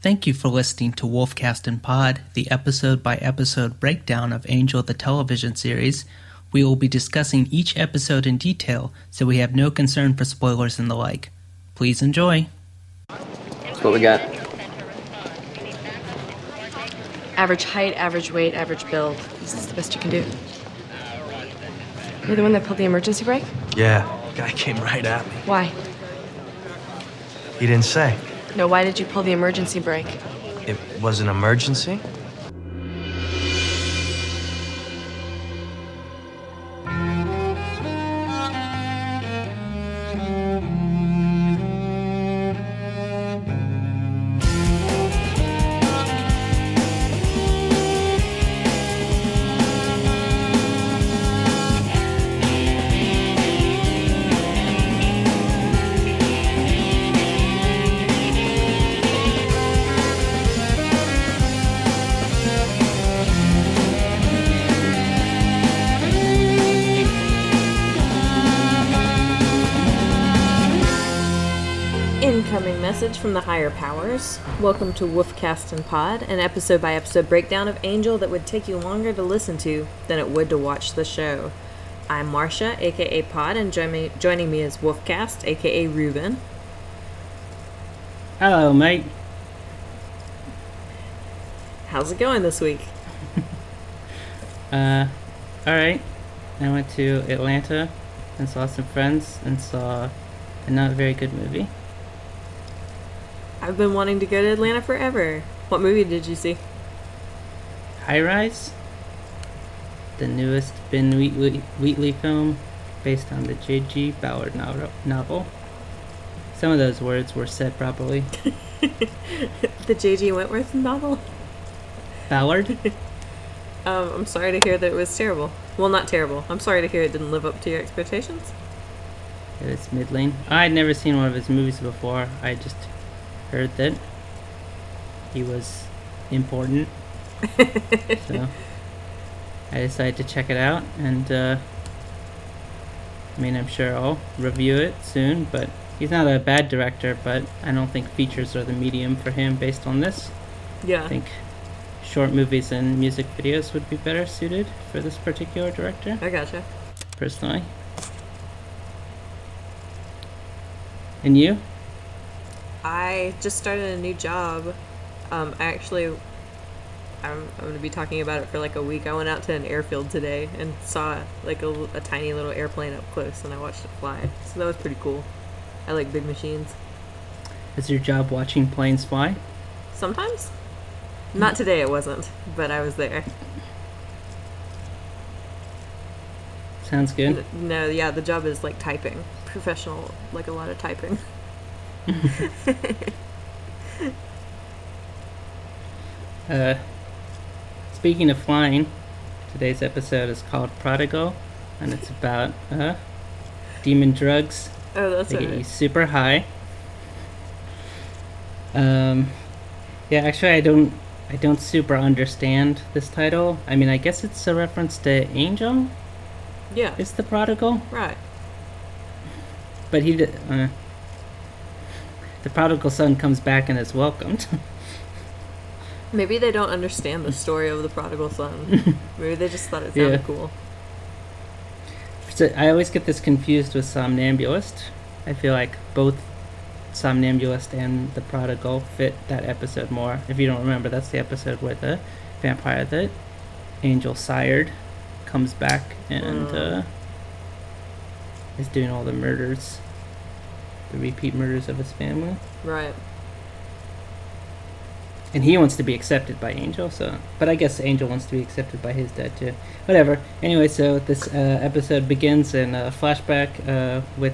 Thank you for listening to Wolfcast and Pod, the episode-by-episode breakdown of Angel the television series. We will be discussing each episode in detail, so we have no concern for spoilers and the like. Please enjoy. That's what we got. Average height, average weight, average build. This is the best you can do. You're the one that pulled the emergency brake? Yeah, guy came right at me. Why? He didn't say. No, why did you pull the emergency brake? It was an emergency? Incoming message from the higher powers. Welcome to Wolfcast and Pod, an episode-by-episode breakdown of Angel that would take you longer to listen to than it would to watch the show. I'm Marcia, aka Pod, and joining me is Wolfcast, aka Ruben. Hello, mate. How's it going this week? Alright. I went to Atlanta and saw some friends and saw a not very good movie. I've been wanting to go to Atlanta forever. What movie did you see? High Rise, the newest Ben Wheatley film based on the J.G. Ballard novel. Some of those words were said properly. The J.G. Wentworth novel? Ballard? I'm sorry to hear that it was terrible. Well, not terrible. I'm sorry to hear it didn't live up to your expectations. It was middling. I'd never seen one of his movies before. I just heard that he was important. So I decided to check it out, and I'm sure I'll review it soon, but he's not a bad director, but I don't think features are the medium for him based on this. Yeah. I think short movies and music videos would be better suited for this particular director. I gotcha. Personally. And you? I just started a new job. I'm going to be talking about it for like a week. I went out to an airfield today and saw like a tiny little airplane up close, and I watched it fly. So that was pretty cool. I like big machines. Is your job watching planes fly? Sometimes. Not today, it wasn't, but I was there. Sounds good. No, yeah, the job is like typing. Professional, like a lot of typing. Speaking of flying, today's episode is called Prodigal, and it's about demon drugs. Oh, that's They get you right. super high. Yeah, actually, I don't super understand this title. I guess it's a reference to Angel. Yeah, It's the prodigal, right. but the prodigal son comes back and is welcomed. Maybe they don't understand the story of the prodigal son. Maybe they just thought it sounded Yeah. cool. So I always get this confused with Somnambulist. I feel like both Somnambulist and the prodigal fit that episode more. If you don't remember, that's the episode where the vampire that Angel sired comes back and is doing all the murders, the repeat murders of his family. Right. And he wants to be accepted by Angel, but I guess Angel wants to be accepted by his dad too. Whatever. Anyway, so this episode begins in a flashback with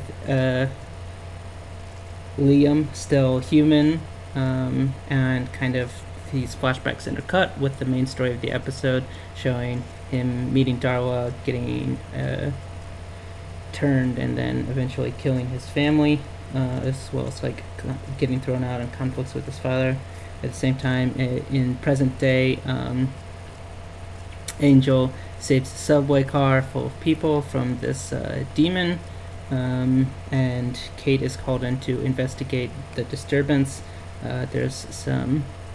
Liam still human, and kind of these flashbacks intercut with the main story of the episode, showing him meeting Darla, getting turned, and then eventually killing his family, as well as like getting thrown out and conflicts with his father. At the same time, in present day, Angel saves a subway car full of people from this demon, and Kate is called in to investigate the disturbance. There's some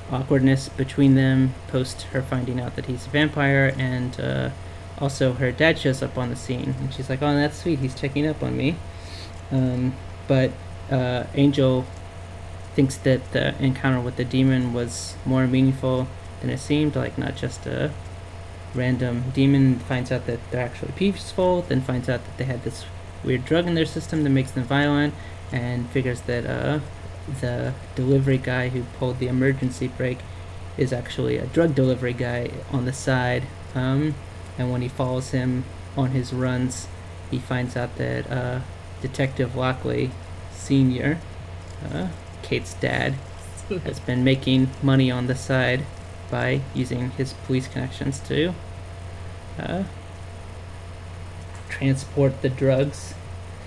awkwardness between them post her finding out that he's a vampire, and also her dad shows up on the scene, and she's like, "Oh, that's sweet. He's checking up on me." But Angel thinks that the encounter with the demon was more meaningful than it seemed, like not just a random demon. Finds out that they're actually peaceful, then finds out that they had this weird drug in their system that makes them violent, and figures that the delivery guy who pulled the emergency brake is actually a drug delivery guy on the side. And when he follows him on his runs, he finds out that Detective Lockley Sr., Kate's dad, has been making money on the side by using his police connections to transport the drugs.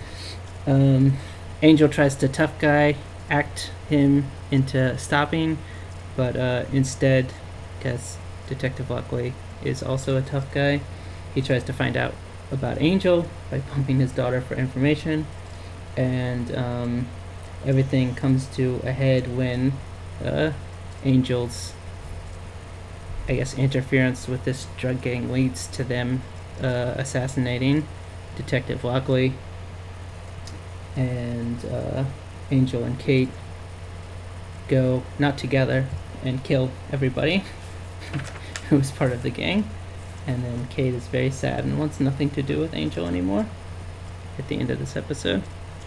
Angel tries to tough guy act him into stopping, but instead, because Detective Lockley is also a tough guy, he tries to find out about Angel by pumping his daughter for information, and everything comes to a head when Angel's, I guess, interference with this drug gang leads to them assassinating Detective Lockley, and Angel and Kate go, not together, and kill everybody who was part of the gang. And then Kate is very sad and wants nothing to do with Angel anymore at the end of this episode.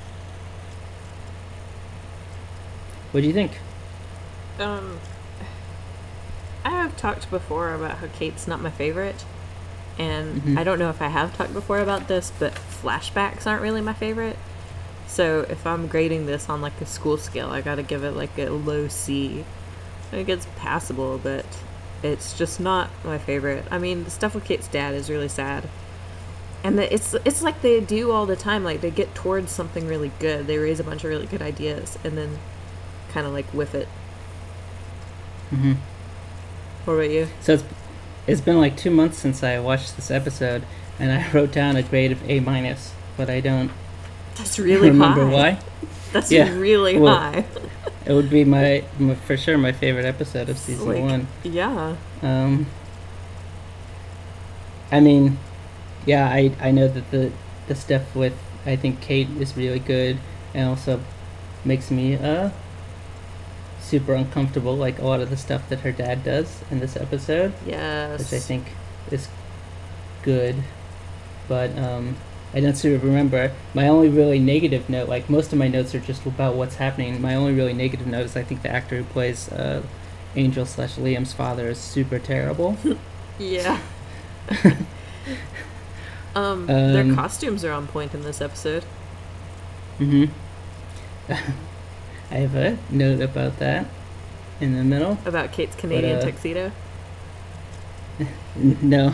What do you think? I have talked before about how Kate's not my favorite, and I don't know if I have talked before about this, but flashbacks aren't really my favorite. So if I'm grading this on like a school scale, I gotta give it like a low C. I think it's passable, but it's just not my favorite. I mean, the stuff with Kate's dad is really sad, and it's like they do all the time. Like they get towards something really good, they raise a bunch of really good ideas, and then kind of like whiff it. Mm-hmm. What about you? So it's been like 2 months since I watched this episode, and I wrote down a grade of A-, but I don't That's really remember high. why. That's Yeah. really Well, high. It would be my for sure my favorite episode of season Like, 1. Yeah. I mean, yeah, I know that the stuff with, I think, Kate is really good, and also makes me super uncomfortable, like a lot of the stuff that her dad does in this episode, Yes. which I think is good. But I don't sort of remember. My only really negative note, like most of my notes are just about what's happening. My only really negative note is I think the actor who plays Angel / Liam's father is super terrible. Yeah. Their costumes are on point in this episode. Mm-hmm. I have a note about that in the middle. About Kate's Canadian tuxedo. No.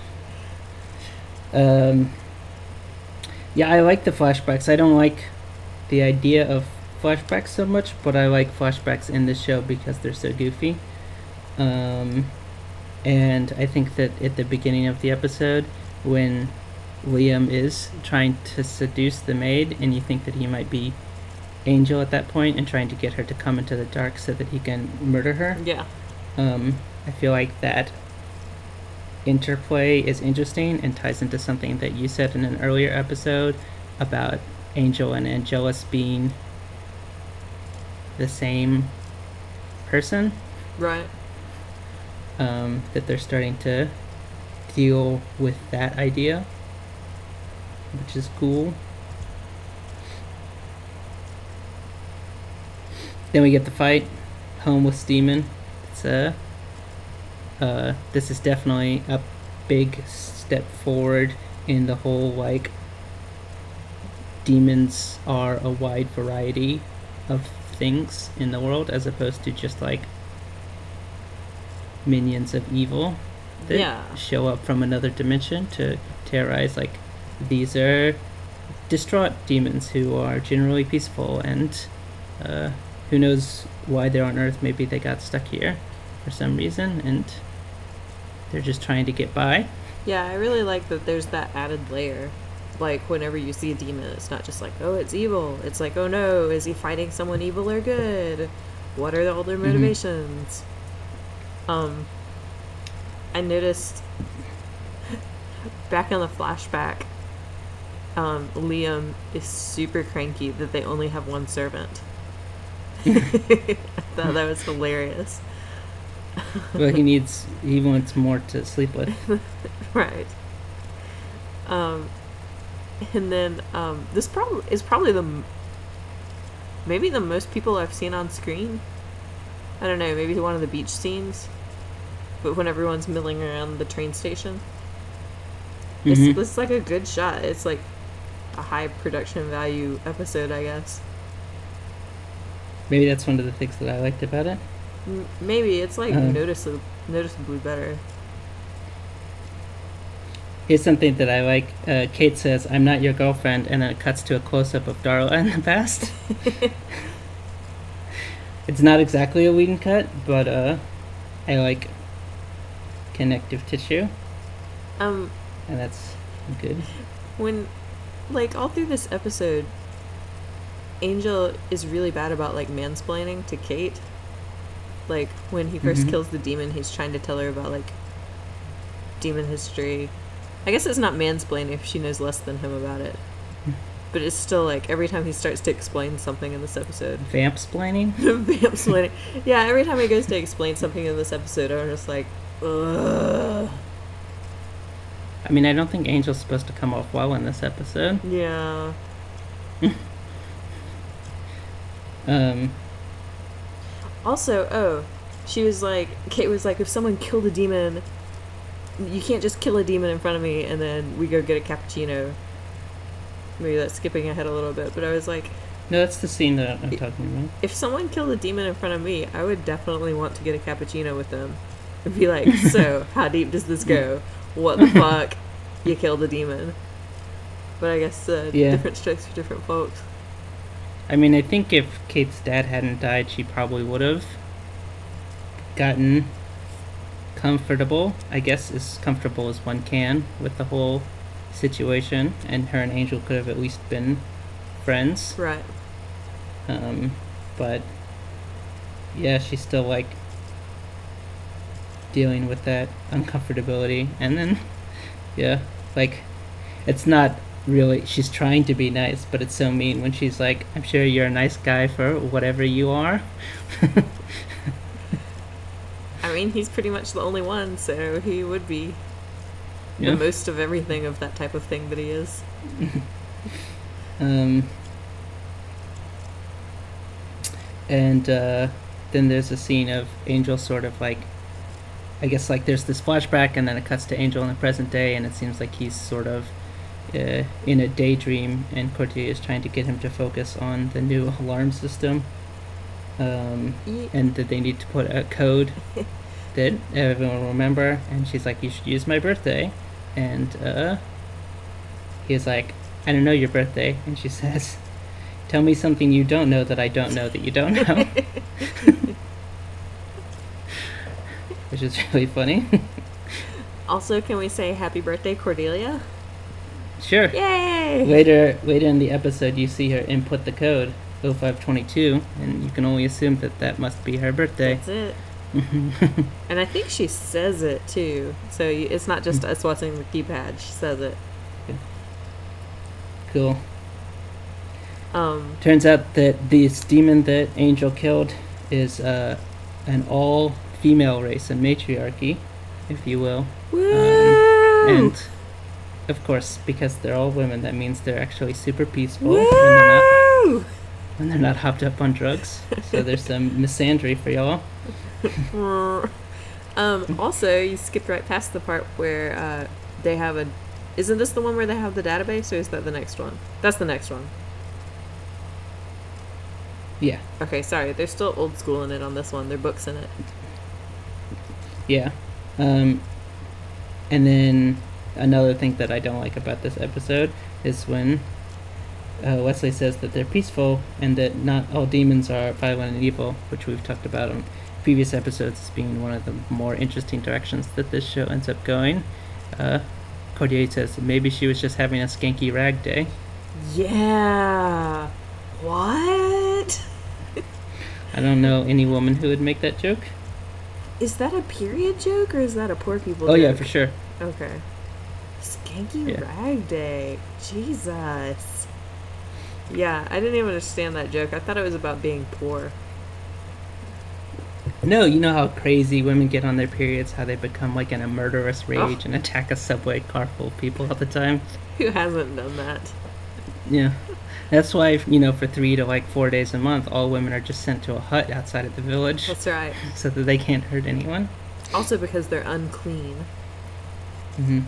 Yeah, I like the flashbacks. I don't like the idea of flashbacks so much, but I like flashbacks in this show because they're so goofy. And I think that at the beginning of the episode, when Liam is trying to seduce the maid, and you think that he might be Angel at that point and trying to get her to come into the dark so that he can murder her. Yeah. I feel like that interplay is interesting and ties into something that you said in an earlier episode about Angel and Angelus being the same person. Right. That they're starting to deal with that idea, which is cool. Then we get the fight, Homeless Demon. It's this is definitely a big step forward in the whole, like, demons are a wide variety of things in the world, as opposed to just like minions of evil that show up from another dimension to terrorize. Like, these are distraught demons who are generally peaceful, and who knows why they're on Earth. Maybe they got stuck here for some reason, and they're just trying to get by. Yeah, I really like that there's that added layer. Like, whenever you see a demon, it's not just like, oh, it's evil. It's like, oh no, is he fighting someone evil or good? What are all their motivations? I noticed back in the flashback, Liam is super cranky that they only have one servant. I thought that was hilarious. Well, he wants more to sleep with. Right. And then this is probably maybe the most people I've seen on screen. I don't know, maybe one of the beach scenes, but when everyone's milling around the train station. It's like a good shot. It's like a high production value episode, I guess. Maybe that's one of the things that I liked about it. Maybe it's like noticeably better. Here's something that I like. Kate says, "I'm not your girlfriend," and then it cuts to a close-up of Darla in the past. It's not exactly a Whedon cut, but I like connective tissue. And that's good. When, like, all through this episode, Angel is really bad about, like, mansplaining to Kate. Like, when he first kills the demon, he's trying to tell her about, like, demon history. I guess it's not mansplaining if she knows less than him about it. But it's still, like, every time he starts to explain something in this episode. Vampsplaining? Vampsplaining. Yeah, every time he goes to explain something in this episode, I'm just like, ugh. I mean, I don't think Angel's supposed to come off well in this episode. Yeah. Also, she was like, Kate was like, if someone killed a demon, you can't just kill a demon in front of me and then we go get a cappuccino. Maybe that's skipping ahead a little bit, but I was like... No, that's the scene that I'm talking about. If someone killed a demon in front of me, I would definitely want to get a cappuccino with them. And be like, so, how deep does this go? What the fuck? You killed a demon. But I guess different strokes for different folks. I mean, I think if Kate's dad hadn't died, she probably would have gotten comfortable, I guess as comfortable as one can with the whole situation, and her and Angel could have at least been friends. Right. But yeah, she's still like dealing with that uncomfortability, and then yeah, like it's not really, she's trying to be nice, but it's so mean when she's like, I'm sure you're a nice guy for whatever you are. I mean, he's pretty much the only one, so he would be the most of everything of that type of thing that he is. And then there's a scene of Angel sort of like, I guess like there's this flashback and then it cuts to Angel in the present day, and it seems like he's sort of in a daydream, and Cordelia is trying to get him to focus on the new alarm system, and that they need to put a code that everyone will remember, and she's like, you should use my birthday, and he's like, I don't know your birthday, and she says, tell me something you don't know that I don't know that you don't know. Which is really funny. Also, can we say happy birthday, Cordelia? Sure. Yay! Later in the episode, you see her input the code 0522, and you can only assume that must be her birthday. That's it. And I think she says it too, so it's not just us watching the keypad. She says it. Cool. Turns out that this demon that Angel killed is an all-female race, a matriarchy, if you will. Woo! And of course, because they're all women, that means they're actually super peaceful when they're not hopped up on drugs. So there's some misandry for y'all. Also, you skipped right past the part where they have a... Isn't this the one where they have the database, or is that the next one? That's the next one. Yeah. Okay, sorry. They're still old school in it on this one. There are books in it. Yeah. And then another thing that I don't like about this episode is when Wesley says that they're peaceful and that not all demons are violent and evil, which we've talked about on previous episodes as being one of the more interesting directions that this show ends up going. Cordelia says maybe she was just having a skanky rag day. Yeah. What? I don't know any woman who would make that joke. Is that a period joke or is that a poor people Oh joke? yeah, for sure. Okay. Skanky Yeah. Rag Day. Jesus. Yeah, I didn't even understand that joke. I thought it was about being poor. No, you know how crazy women get on their periods, how they become like in a murderous rage and attack a subway car full of people all the time. Who hasn't done that? Yeah. That's why, you know, for 3 to like 4 days a month, all women are just sent to a hut outside of the village That's right. so that they can't hurt anyone. Also because they're unclean. hmm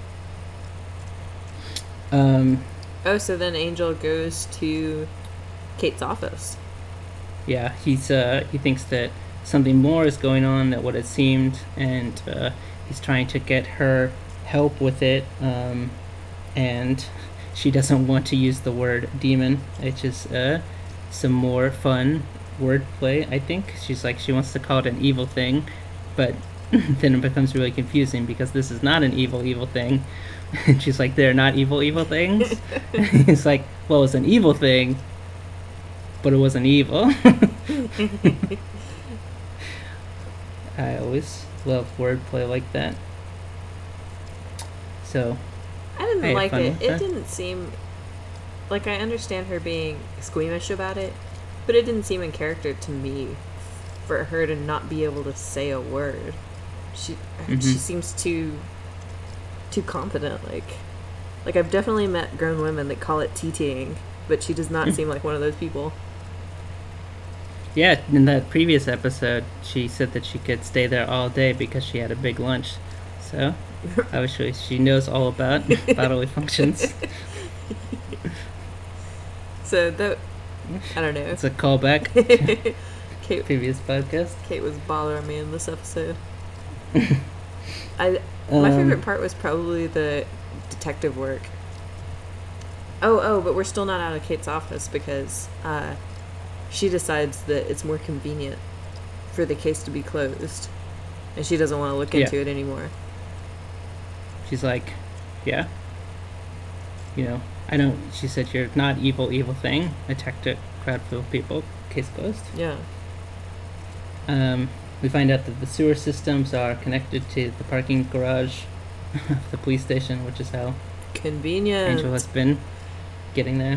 Um, Oh, so then Angel goes to Kate's office. yeah, he thinks that something more is going on than what it seemed, and he's trying to get her help with it, and she doesn't want to use the word demon, which is some more fun wordplay, I think. She's like, she wants to call it an evil thing, but then it becomes really confusing because this is not an evil thing. And she's like, they're not evil things. He's like, well, it's an evil thing, but it wasn't evil. I always love wordplay like that. So, I didn't I had like fun it. with It that. didn't seem like I understand her being squeamish about it, but it didn't seem in character to me for her to not be able to say a word. She seems too confident. Like I've definitely met grown women that call it TTing, but she does not seem like one of those people. yeah, in that previous episode, she said that she could stay there all day because she had a big lunch. So, obviously, she knows all about bodily functions. So that I don't know. It's a callback. Kate Previous podcast. Kate was bothering me in this episode. My favorite part was probably the detective work. But we're still not out of Kate's office because she decides that it's more convenient for the case to be closed, and she doesn't want to look into it anymore. She's like, yeah. You know, I don't. She said, you're not evil thing. Attacked a crowd full of people. Case closed. Yeah. We find out that the sewer systems are connected to the parking garage of the police station, which is how Convenient. Angel has been getting there.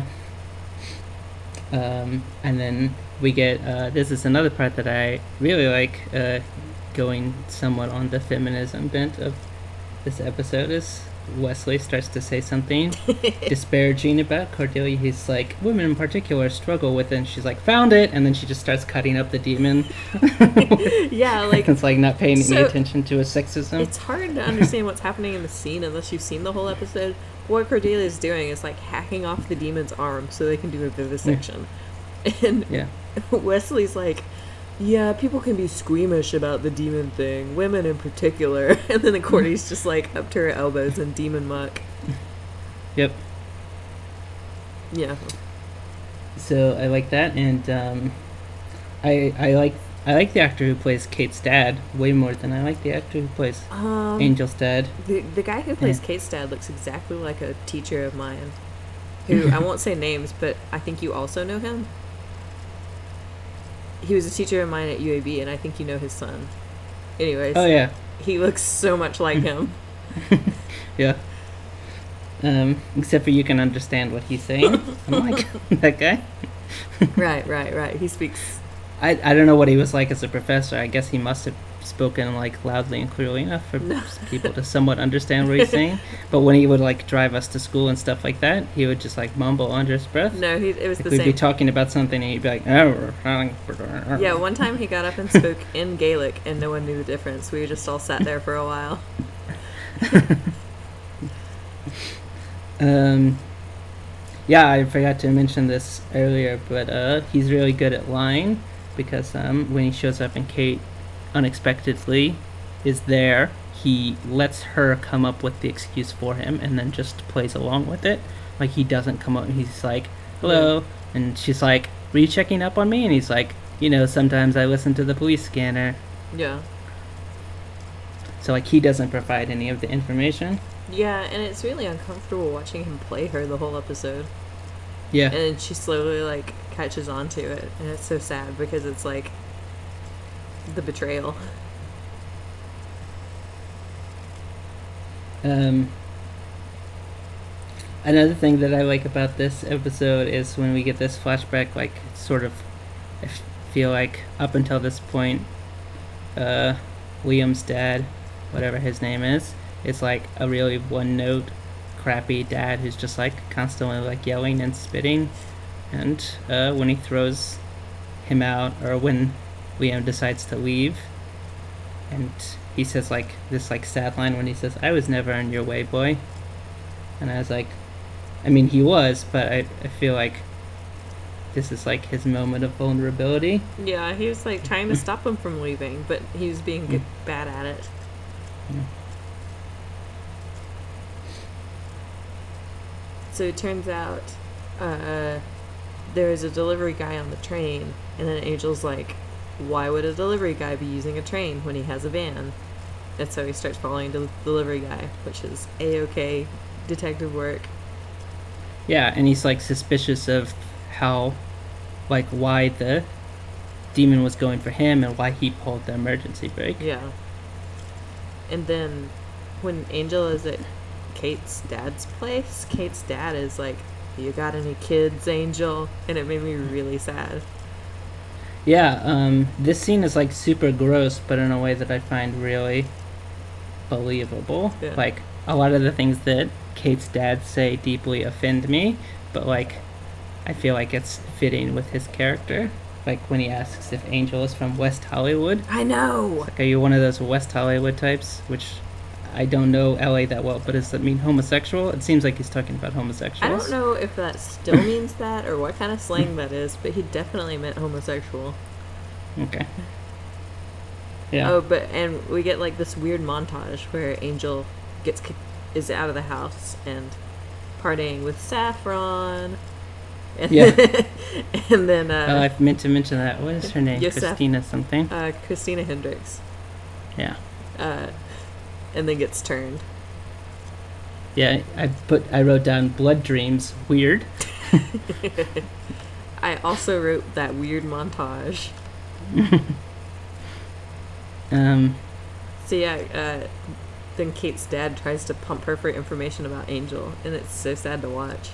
And then we get, this is another part that I really like, going somewhat on the feminism bent of this episode, is Wesley starts to say something disparaging about Cordelia. He's like, women in particular struggle with it, and she's like, found it, and then she just starts cutting up the demon. Yeah, like It's like not paying any So- attention to his sexism. it's hard to understand what's happening in the scene unless you've seen the whole episode. What Cordelia's doing is like hacking off the demon's arm so they can do a vivisection. And Yeah. Wesley's like, yeah, people can be squeamish about the demon thing, women in particular. And then Cordy's just like up to her elbows in demon muck. Yep. Yeah. So I like that, and I like the actor who plays Kate's dad way more than I like the actor who plays Angel's dad. The guy who plays Yeah. Kate's dad looks exactly like a teacher of mine, who I won't say names, but I think you also know him. He was a teacher of mine at UAB, and I think you know his son. Anyways, Oh yeah, he looks so much like him. yeah. Except for you can understand what he's saying. I'm like that guy. Right. He speaks. I don't know what he was like as a professor. I guess he must have spoken like loudly and clearly enough for people to somewhat understand what he's saying. But when he would like drive us to school and stuff like that, he would just like mumble under his breath. No, it was Like the we'd be same. talking about something and he'd be like, Yeah, one time he got up and spoke in Gaelic, and no one knew the difference. We just all sat there for a while. Yeah, I forgot to mention this earlier, but he's really good at lying because when he shows up and Kate unexpectedly is there, he lets her come up with the excuse for him and then just plays along with it. Like he doesn't come up and he's like, hello, and she's like, were you checking up on me? And he's like, you know, sometimes I listen to the police scanner. Yeah. So like he doesn't provide any of the information. Yeah, and it's really uncomfortable watching him play her the whole episode. Yeah. And she slowly, like, catches on to it. And it's so sad because it's, like, the betrayal. Um, Another thing that I like about this episode is when we get this flashback, like, sort of, I feel like up until this point, Liam's dad, whatever his name is like a really one-note, crappy dad who's just, like, constantly, like, yelling and spitting. And when he throws him out, or when Liam decides to leave, and he says, like, this, like, sad line when he says, "I was never in your way, boy." And I was like, I mean, he was, but I feel like this is, like, his moment of vulnerability. Yeah, he was like trying to stop him from leaving, but he was being bad at it. Yeah. So it turns out there is a delivery guy on the train, and then Angel's like, why would a delivery guy be using a train when he has a van? And so he starts following the delivery guy, which is A-OK detective work. Yeah, and he's, like, suspicious of how, like, why the demon was going for him and why he pulled the emergency brake. Yeah. And then when Angel is at Kate's dad's place, Kate's dad is like, "You got any kids, Angel?" And it made me really sad. Yeah, this scene is, like, super gross, but in a way that I find really believable. Yeah. Like, a lot of the things that Kate's dad say deeply offend me, but, like, I feel like it's fitting with his character. Like, when he asks if Angel is from West Hollywood. I know! Like, are you one of those West Hollywood types? Which, I don't know LA that well, but does that mean homosexual? It seems like he's talking about homosexuals. I don't know if that still means that or what kind of slang that is, but he definitely meant homosexual. Okay. Yeah. Oh, and we get like this weird montage where Angel is out of the house and partying with Saffron. And Yeah. and then I meant to mention that. What is her name? Yosef. Christina something? Christina Hendricks. Yeah. And then gets turned. Yeah, I wrote down blood dreams. Weird. I also wrote that weird montage. So yeah, then Kate's dad tries to pump her for information about Angel, and it's so sad to watch.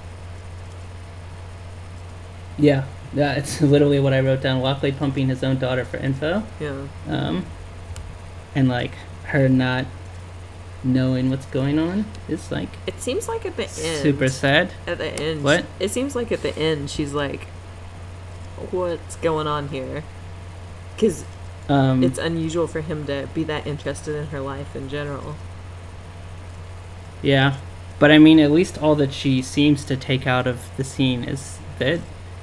Yeah, it's literally what I wrote down. Lockley pumping his own daughter for info. Yeah. And, like, her not knowing what's going on is, like, It seems like at the end. super sad. At the end. What? It seems like at the end she's like, what's going on here? Because it's unusual for him to be that interested in her life in general. Yeah, but I mean, at least all that she seems to take out of the scene is that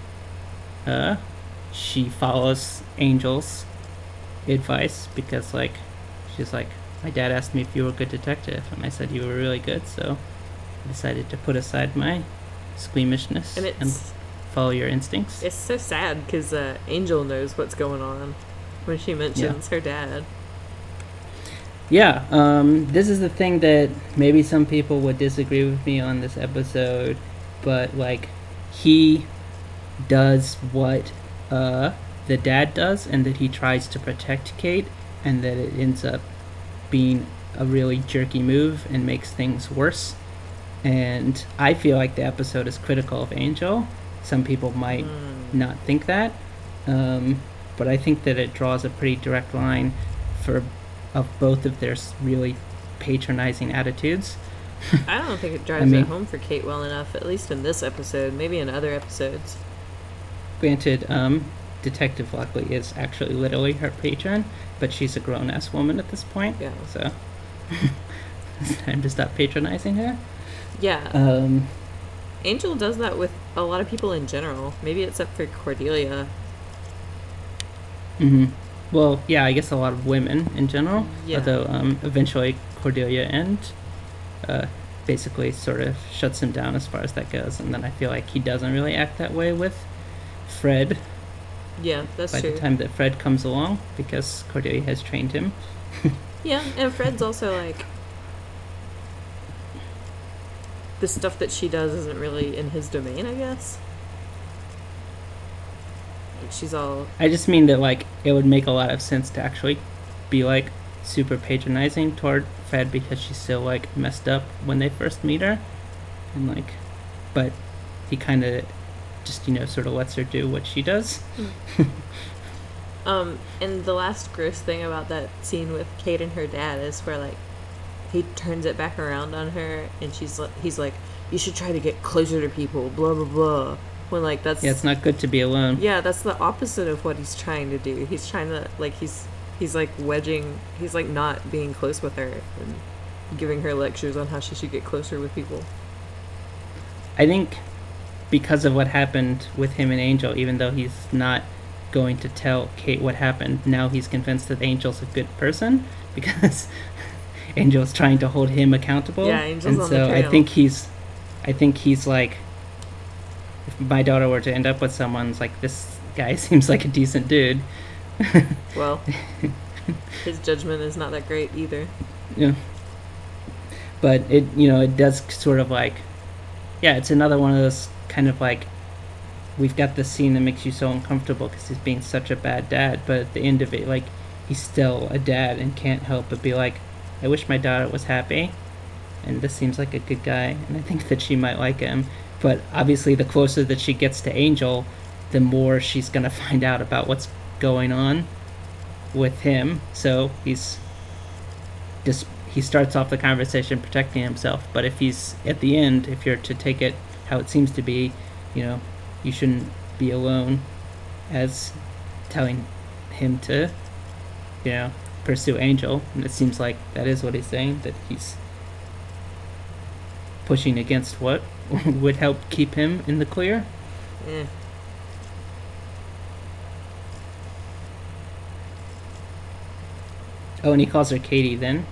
she follows Angel's advice, because, like, she's like, my dad asked me if you were a good detective, and I said you were really good, so I decided to put aside my squeamishness and follow your instincts. It's so sad because Angel knows what's going on when she mentions her dad. Yeah, this is the thing that maybe some people would disagree with me on this episode, but, like, he does what the dad does, and that he tries to protect Kate, and that it ends up being a really jerky move and makes things worse. And I feel like the episode is critical of Angel. Some people might not think that, but I think that it draws a pretty direct line of both of their really patronizing attitudes. I don't think it drives it home for Kate well enough, at least in this episode, maybe in other episodes. Granted, Detective Lockley is actually literally her patron, but she's a grown-ass woman at this point, yeah. So it's time to stop patronizing her. Yeah. Angel does that with a lot of people in general, maybe except for Cordelia. Mm-hmm. Well, yeah, I guess a lot of women in general, yeah. Although eventually Cordelia and basically sort of shuts him down as far as that goes, and then I feel like he doesn't really act that way with Fred. Yeah, that's true. By the time that Fred comes along, because Cordelia has trained him. Yeah, and Fred's also like, the stuff that she does isn't really in his domain, I guess. Like, she's all... I just mean that, like, it would make a lot of sense to actually be like, super patronizing toward Fred because she's so like messed up when they first meet her, and like, but he kind of just sort of lets her do what she does. And the last gross thing about that scene with Kate and her dad is where like he turns it back around on her, and he's like, you should try to get closer to people, blah blah blah. When like that's it's not good to be alone. Yeah, that's the opposite of what he's trying to do. He's trying to like he's like wedging. He's like not being close with her and giving her lectures on how she should get closer with people. I think because of what happened with him and Angel, even though he's not going to tell Kate what happened, now he's convinced that Angel's a good person because Angel's trying to hold him accountable. Yeah, Angel's and on so the trail. I think he's like, if my daughter were to end up with someone, like, this guy seems like a decent dude. Well, his judgment is not that great either. Yeah. But it does sort of like, yeah, it's another one of those kind of like, we've got this scene that makes you so uncomfortable because he's being such a bad dad, but at the end of it, like, he's still a dad and can't help but be like, I wish my daughter was happy, and this seems like a good guy, and I think that she might like him. But obviously the closer that she gets to Angel, the more she's going to find out about what's going on with him. So he starts off the conversation protecting himself, but if he's at the end, if you're to take it how it seems to be, you shouldn't be alone, as telling him to pursue Angel. And it seems like that is what he's saying, that he's pushing against what would help keep him in the clear. Eh. Oh, and he calls her Katie then.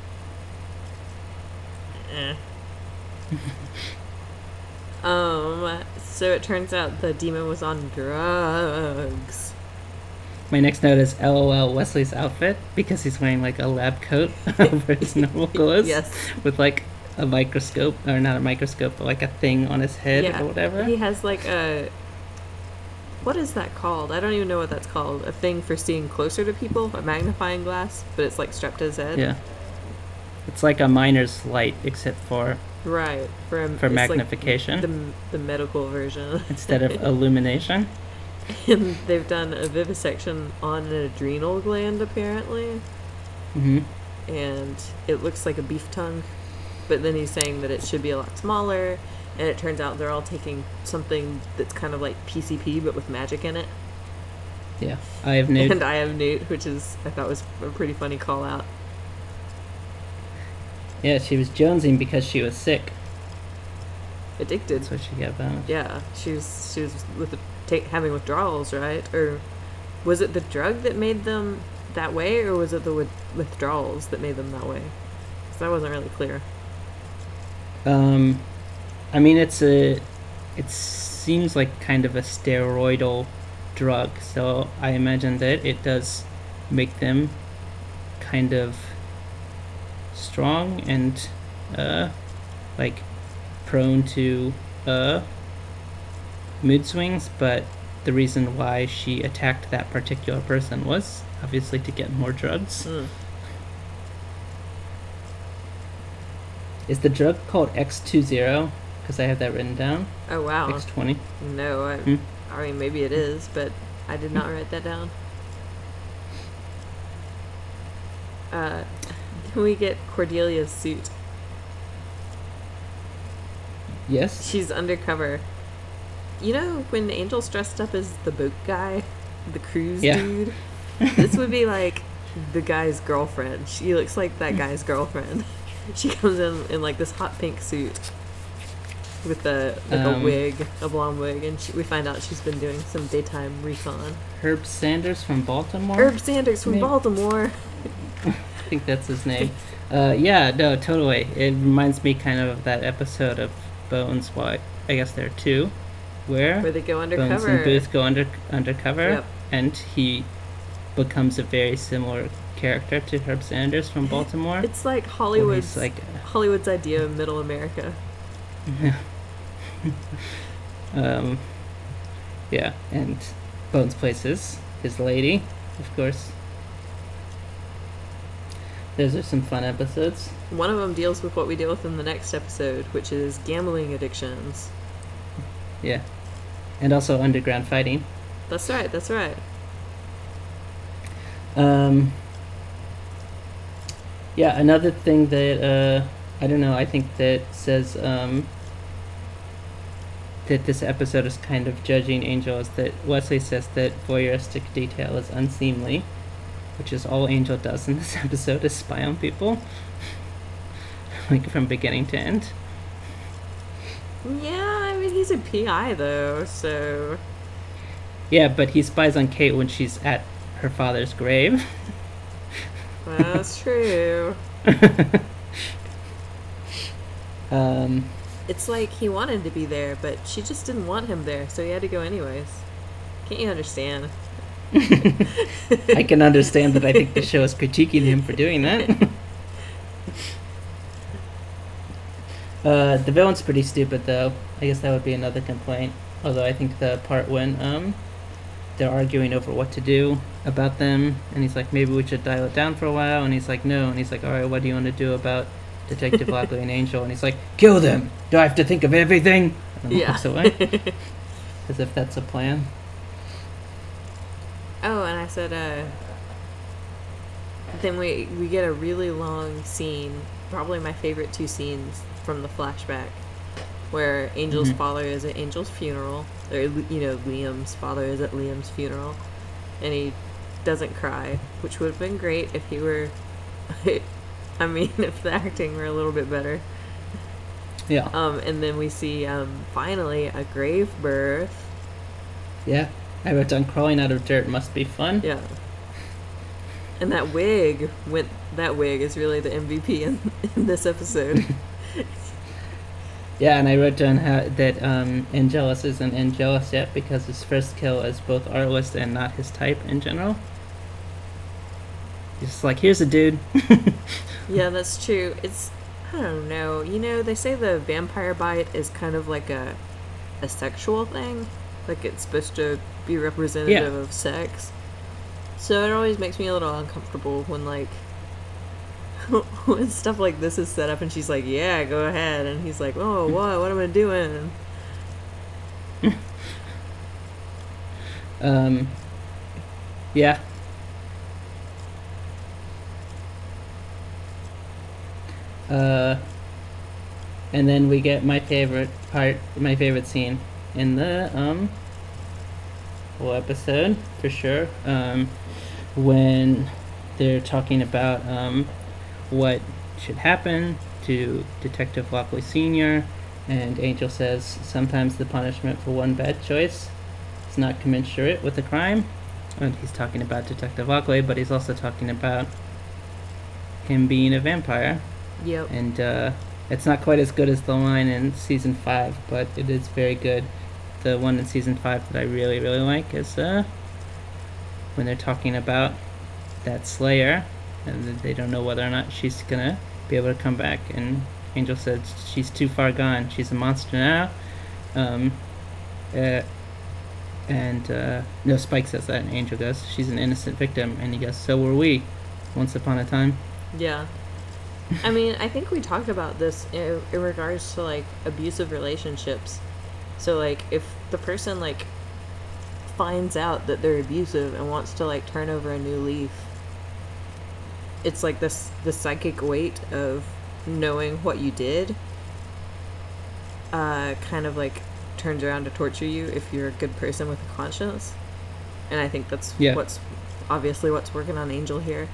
So it turns out the demon was on drugs. My next note is LOL Wesley's outfit, because he's wearing like a lab coat over his normal clothes. Yes. With like a microscope, or not a microscope, but like a thing on his head or whatever. He has like a, what is that called? I don't even know what that's called. A thing for seeing closer to people, a magnifying glass, but it's like strapped to his head. Yeah. It's like a miner's light, except for Right. For magnification. Like the medical version. Instead of illumination. And they've done a vivisection on an adrenal gland, apparently. Mm-hmm. And it looks like a beef tongue. But then he's saying that it should be a lot smaller. And it turns out they're all taking something that's kind of like PCP, but with magic in it. Yeah. I have Newt. And I have Newt, which I thought was a pretty funny call out. Yeah, she was jonesing because she was sick. Addicted. That's what she got about. Yeah, she was with having withdrawals, right? Or was it the drug that made them that way, or was it the withdrawals that made them that way? Because that wasn't really clear. I mean, it seems like kind of a steroidal drug, so I imagine that it does make them kind of strong and like prone to mood swings, but the reason why she attacked that particular person was obviously to get more drugs. Is the drug called X20? Because I have that written down. Oh wow. X20. No, I mean maybe it is, but I did not write that down. Can we get Cordelia's suit? Yes. She's undercover. You know when Angel's dressed up as the boat guy, the cruise dude? This would be like the guy's girlfriend. She looks like that guy's girlfriend. She comes in like this hot pink suit with a wig, a blonde wig, and we find out she's been doing some daytime recon. Herb Sanders from Baltimore? Herb Sanders from Baltimore. I think that's his name. Yeah, no, totally. It reminds me kind of that episode of Bones. Well, I guess there are two, where they go undercover. Bones and Booth go undercover, yep. And he becomes a very similar character to Herb Sanders from Baltimore. It's like Hollywood's idea of Middle America. Yeah, and Bones plays his lady, of course. Those are some fun episodes. One of them deals with what we deal with in the next episode, which is gambling addictions. Yeah. And also underground fighting. That's right, that's right. Yeah, another thing that, I don't know, I think that says, that this episode is kind of judging Angel is that Wesley says that voyeuristic detail is unseemly, which is all Angel does in this episode is spy on people. Like, from beginning to end. Yeah, I mean, he's a PI, though, so... Yeah, but he spies on Kate when she's at her father's grave. That's true. It's like he wanted to be there, but she just didn't want him there, so he had to go anyways. Can't you understand? I can understand that I think the show is critiquing him for doing that. The villain's pretty stupid, though. I guess that would be another complaint. Although I think the part when they're arguing over what to do about them, and he's like, maybe we should dial it down for a while, and he's like, no, and he's like, all right, what do you want to do about Detective Lockley and Angel? And he's like, kill them. Do I have to think of everything? And Yeah. walks away, as if that's a plan. Oh, and I said, then we get a really long scene, probably my favorite two scenes from the flashback, where Angel's father is at Angel's funeral, or, you know, Liam's father is at Liam's funeral, and he doesn't cry, which would have been great if he were, I mean, if the acting were a little bit better. Yeah. And then we see, finally, a grave birth. Yeah. I wrote down crawling out of dirt must be fun. Yeah. And that wig is really the MVP in this episode. Yeah, and I wrote down that Angelus isn't Angelus yet because his first kill is both artless and not his type in general. He's just like, here's a dude. Yeah, that's true. It's, I don't know. You know, they say the vampire bite is kind of like a sexual thing. Like, it's supposed to be representative of sex. So it always makes me a little uncomfortable when, like, when stuff like this is set up and she's like, yeah, go ahead. And he's like, oh, what am I doing? Yeah. And then we get my favorite scene in the whole episode for sure. When they're talking about what should happen to Detective Lockley Sr., and Angel says sometimes the punishment for one bad choice is not commensurate with the crime. And he's talking about Detective Lockley, but he's also talking about him being a vampire. Yep. And it's not quite as good as the line in season 5, but it is very good. The one in season 5 that I really, really like is when they're talking about that Slayer, and they don't know whether or not she's gonna be able to come back. And Angel says she's too far gone. She's a monster now. No, Spike says that, and Angel goes, she's an innocent victim. And he goes, so were we, once upon a time. Yeah. I mean, I think we talked about this in regards to, like, abusive relationships. So, like, if the person, like, finds out that they're abusive and wants to, like, turn over a new leaf, it's like the psychic weight of knowing what you did kind of, like, turns around to torture you if you're a good person with a conscience. And I think that's what's working on Angel here.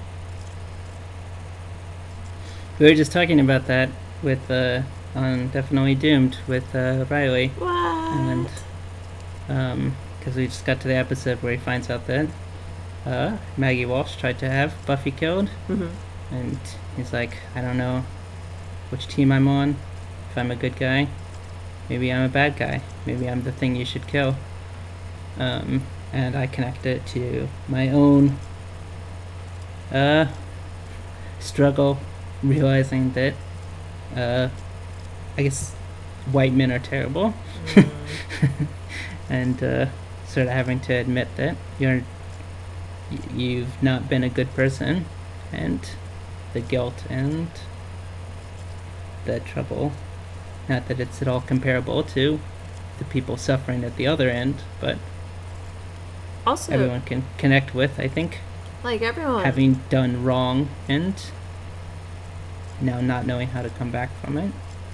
We were just talking about that with on Definitely Doomed with Riley. What? And because we just got to the episode where he finds out that Maggie Walsh tried to have Buffy killed. Mm-hmm. And he's like, I don't know which team I'm on. If I'm a good guy, maybe I'm a bad guy. Maybe I'm the thing you should kill. And I connect it to my own struggle, realizing that I guess white men are terrible. And sort of having to admit that you've not been a good person, and the guilt and the trouble. Not that it's at all comparable to the people suffering at the other end, but Also, everyone can connect with, I think, like everyone, having done wrong and now not knowing how to come back from it.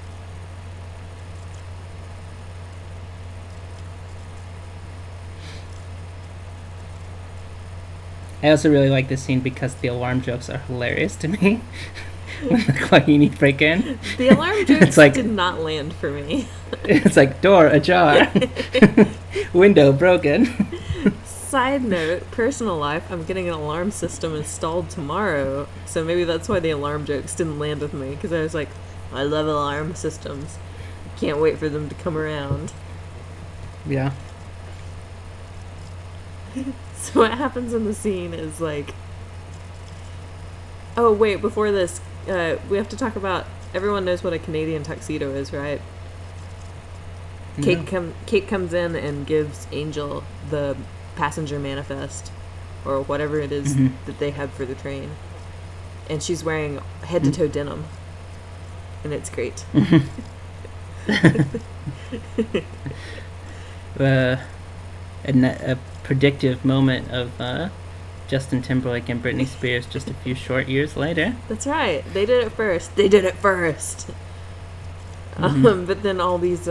I also really like this scene because the alarm jokes are hilarious to me. When the Kwahini break in, the alarm jokes It's like- did not land for me. it's like door ajar, window broken. Side note, personal life, I'm getting an alarm system installed tomorrow, so maybe that's why the alarm jokes didn't land with me, because I was like, I love alarm systems. Can't wait for them to come around. Yeah. So what happens in the scene is like... Oh, wait, before this, we have to talk about... Everyone knows what a Canadian tuxedo is, right? Kate comes in and gives Angel the passenger manifest, or whatever it is that they have for the train. And she's wearing head-to-toe denim. And it's great. A predictive moment of Justin Timberlake and Britney Spears just a few short years later. That's right. They did it first. They did it first. But then all these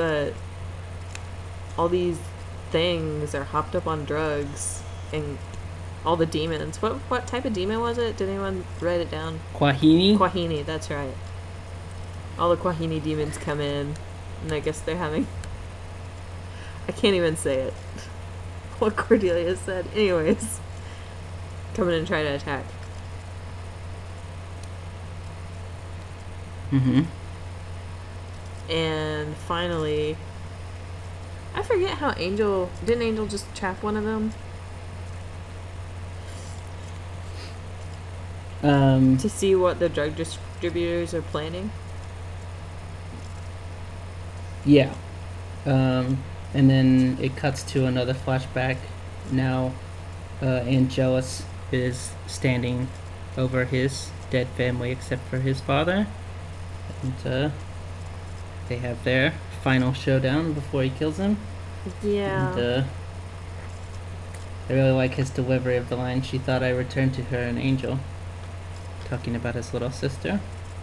things are hopped up on drugs, and all the demons. What type of demon was it? Did anyone write it down? Kwahini? Kwahini, that's right. All the Kwahini demons come in, and I guess they're having... I can't even say it. What Cordelia said. Anyways. Come in and try to attack. And finally... I forget how Angel... Didn't Angel just trap one of them? To see what the drug distributors are planning? Yeah. And then it cuts to another flashback. Now, Angelus is standing over his dead family except for his father. And they have their final showdown before he kills him. Yeah. And I really like his delivery of the line, "She thought I returned to her an angel," talking about his little sister.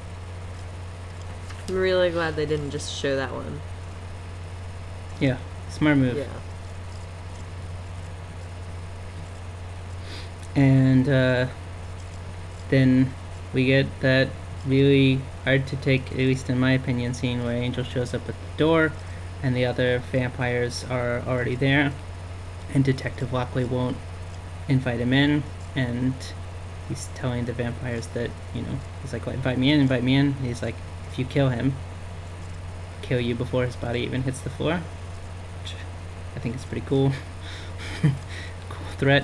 I'm really glad they didn't just show that one. Yeah, smart move. Yeah. And then we get that really hard to take, at least in my opinion, scene where Angel shows up at the door and the other vampires are already there, and Detective Lockley won't invite him in, and he's telling the vampires that, he's like, well, invite me in. And he's like, if you kill him, kill you before his body even hits the floor, which I think is pretty cool. Cool threat.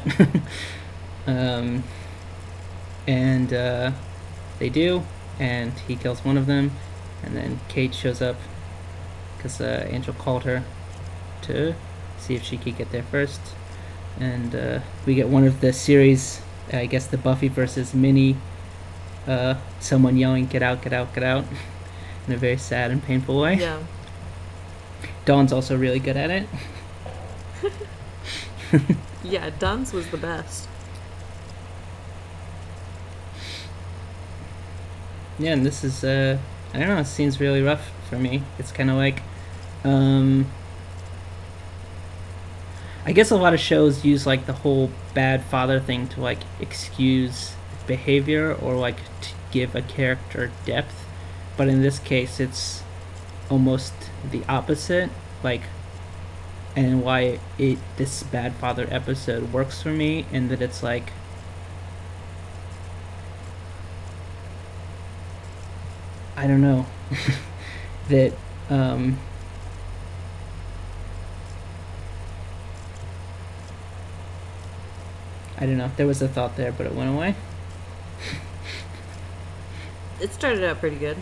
And they do, and he kills one of them, and then Kate shows up because Angel called her to see if she could get there first, and we get one of the series, I guess the Buffy versus Minnie, someone yelling, "Get out, get out, get out," in a very sad and painful way. Yeah. Dawn's also really good at it. Yeah, Dunn's was the best. Yeah, and this is, I don't know, it seems really rough for me. It's kind of like, I guess a lot of shows use, like, the whole bad father thing to, like, excuse behavior or, like, to give a character depth. But in this case, it's almost the opposite, like, and why this bad father episode works for me, in that it's, like, I don't know, that, I don't know, there was a thought there, but it went away. It started out pretty good.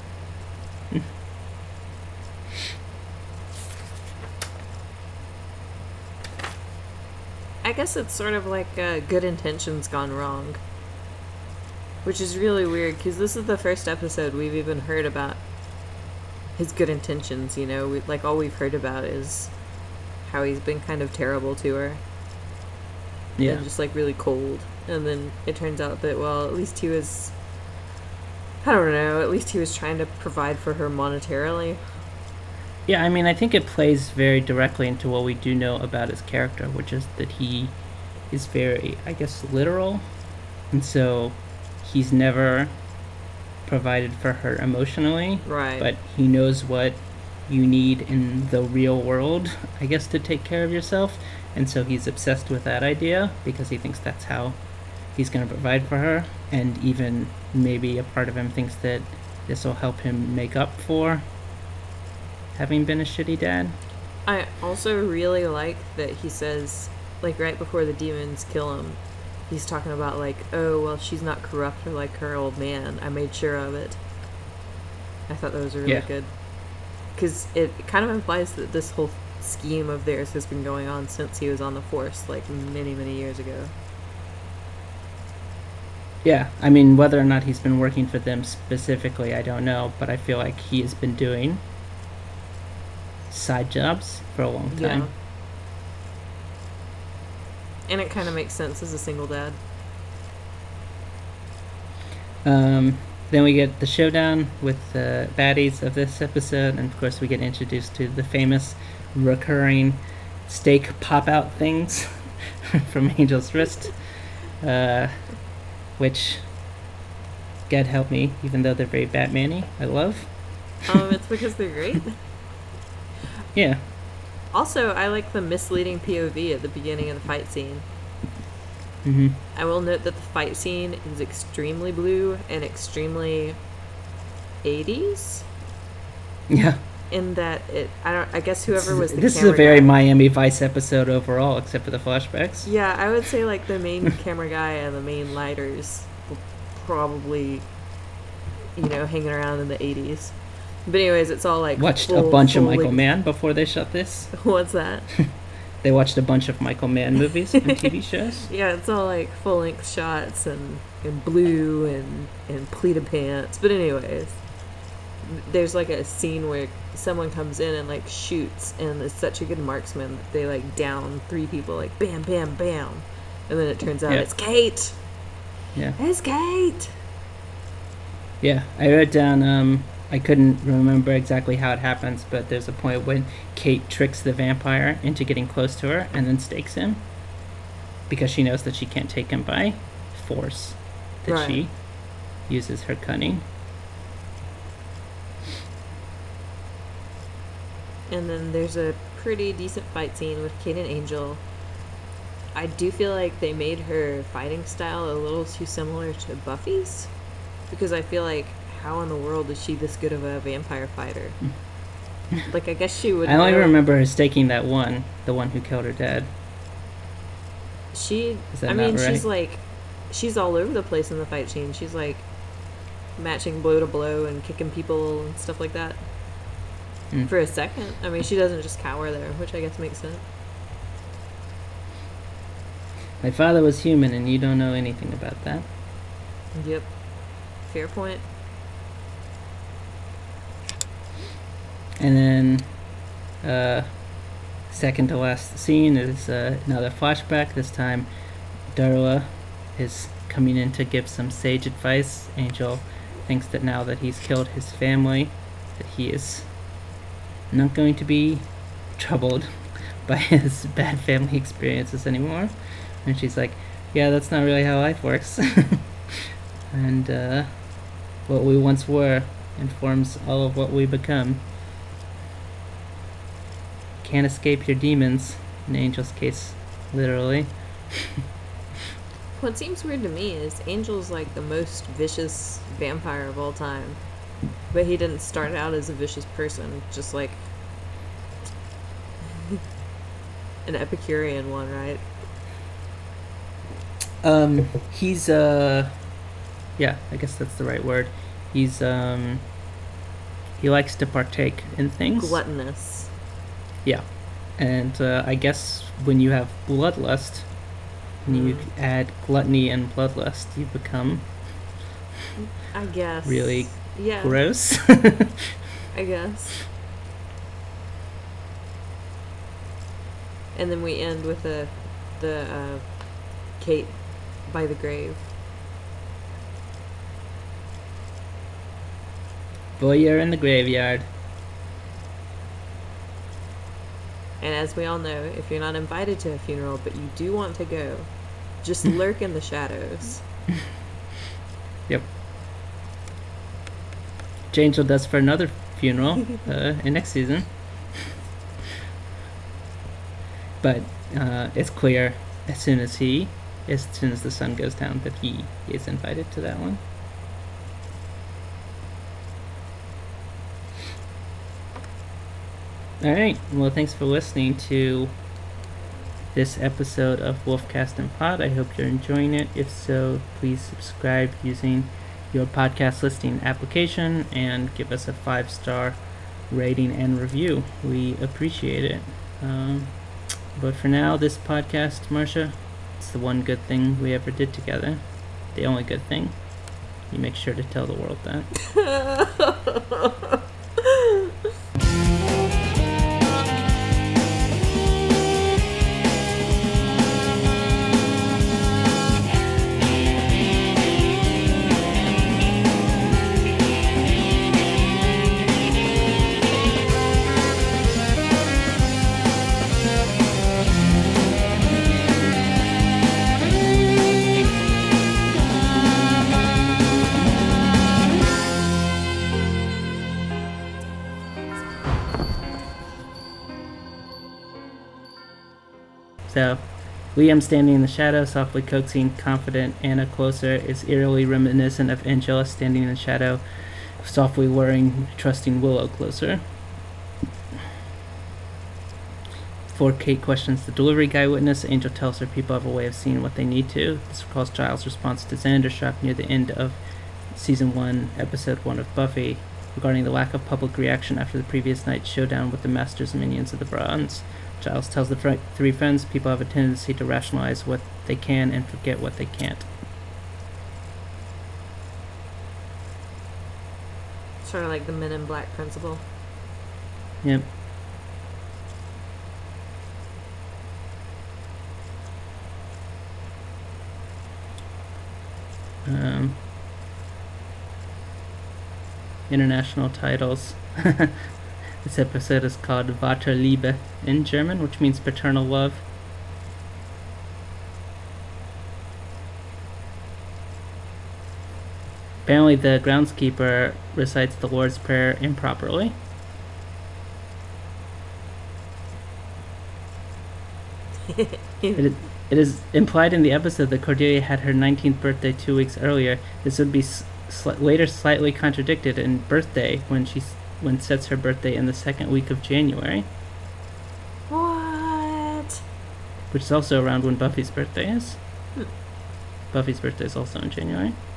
I guess it's sort of like good intentions gone wrong. Which is really weird, because this is the first episode we've even heard about his good intentions, you know? Like, all we've heard about is how he's been kind of terrible to her. Yeah. And just, like, really cold. And then it turns out that, well, at least he was... I don't know, at least he was trying to provide for her monetarily. Yeah, I mean, I think it plays very directly into what we do know about his character, which is that he is very, I guess, literal. And so he's never provided for her emotionally. Right. But he knows what you need in the real world, I guess, to take care of yourself. And so he's obsessed with that idea because he thinks that's how he's going to provide for her. And even maybe a part of him thinks that this will help him make up for having been a shitty dad. I also really like that he says, like, right before the demons kill him, he's talking about, like, oh, well, she's not corrupt or like her old man. I made sure of it. I thought that was really good. Because it kind of implies that this whole scheme of theirs has been going on since he was on the Force, like, many, many years ago. Yeah, I mean, whether or not he's been working for them specifically, I don't know, but I feel like he has been doing side jobs for a long time. Yeah. And it kind of makes sense as a single dad. Then we get the showdown with the baddies of this episode, and of course we get introduced to the famous recurring steak pop-out things from Angel's wrist, which, God help me, even though they're very Batman-y, I love. It's because they're great. Yeah. Also, I like the misleading POV at the beginning of the fight scene. Mm-hmm. I will note that the fight scene is extremely blue and extremely 80s. Yeah. In that I guess whoever was the This is camera a very guy, Miami Vice episode overall, except for the flashbacks. yeah, I would say like the main camera guy and the main lighters were probably, you know, hanging around in the 80s. But anyways, it's all like Watched full, a bunch of full Michael length- Mann before they shot this. What's that? They watched a bunch of Michael Mann movies and TV shows. Yeah, it's all like full length shots and blue and pleated pants. But anyways, there's like a scene where someone comes in and like shoots and is such a good marksman that they like down 3 people, like bam, bam, bam. And then it turns out it's Kate. Yeah. It's Kate. Yeah, I wrote down, I couldn't remember exactly how it happens, but there's a point when Kate tricks the vampire into getting close to her and then stakes him because she knows that she can't take him by force, that she uses her cunning. And then there's a pretty decent fight scene with Kate and Angel. I do feel like they made her fighting style a little too similar to Buffy's, because I feel like, how in the world is she this good of a vampire fighter? Like, I guess she would. I only remember her staking that one, the one who killed her dad. She, Is that I mean, not right? she's like, she's all over the place in the fight scene. She's like matching blow to blow and kicking people and stuff like that. For a second. I mean, she doesn't just cower there, which I guess makes sense. My father was human and you don't know anything about that. Yep. Fair point. And then, second to last scene is another flashback. This time, Darla is coming in to give some sage advice. Angel thinks that now that he's killed his family, that he is not going to be troubled by his bad family experiences anymore. And she's like, yeah, that's not really how life works. And what we once were informs all of what we become. Can't escape your demons, in Angel's case, literally. What seems weird to me is Angel's like the most vicious vampire of all time. But he didn't start out as a vicious person, just like an Epicurean one, right? He's yeah, I guess that's the right word. He's he likes to partake in things. Gluttonous. Yeah. And I guess when you have bloodlust, when you add gluttony and bloodlust, you become I guess. really Yeah. gross. I guess. And then we end with the Kate by the grave. Boy, you're in the graveyard. And as we all know, if you're not invited to a funeral but you do want to go, just lurk in the shadows. Yep. Angel does for another funeral in next season. But it's clear as soon as the sun goes down that he is invited to that one. Alright, well, thanks for listening to this episode of Wolfcast and Pod. I hope you're enjoying it. If so, please subscribe using your podcast listing application and give us a 5-star rating and review. We appreciate it. But for now, this podcast, Marcia, it's the one good thing we ever did together. The only good thing. You make sure to tell the world that. So, Liam standing in the shadow, softly coaxing confident Anna closer, is eerily reminiscent of Angela standing in the shadow, softly luring trusting Willow closer. Before Kate questions the delivery guy witness, Angel tells her people have a way of seeing what they need to. This recalls Giles' response to Xander Shock near the end of Season 1, Episode 1 of Buffy, regarding the lack of public reaction after the previous night's showdown with the Masters and Minions of the Bronze. Giles tells the three friends people have a tendency to rationalize what they can and forget what they can't. Sort of like the Men in Black principle. Yep. International titles. This episode is called Vaterliebe in German, which means paternal love. Apparently the groundskeeper recites the Lord's Prayer improperly. It is implied in the episode that Cordelia had her 19th birthday 2 weeks earlier. This would be later slightly contradicted in Birthday when sets her birthday in the second week of January. What? Which is also around when Buffy's birthday is. Buffy's birthday is also in January.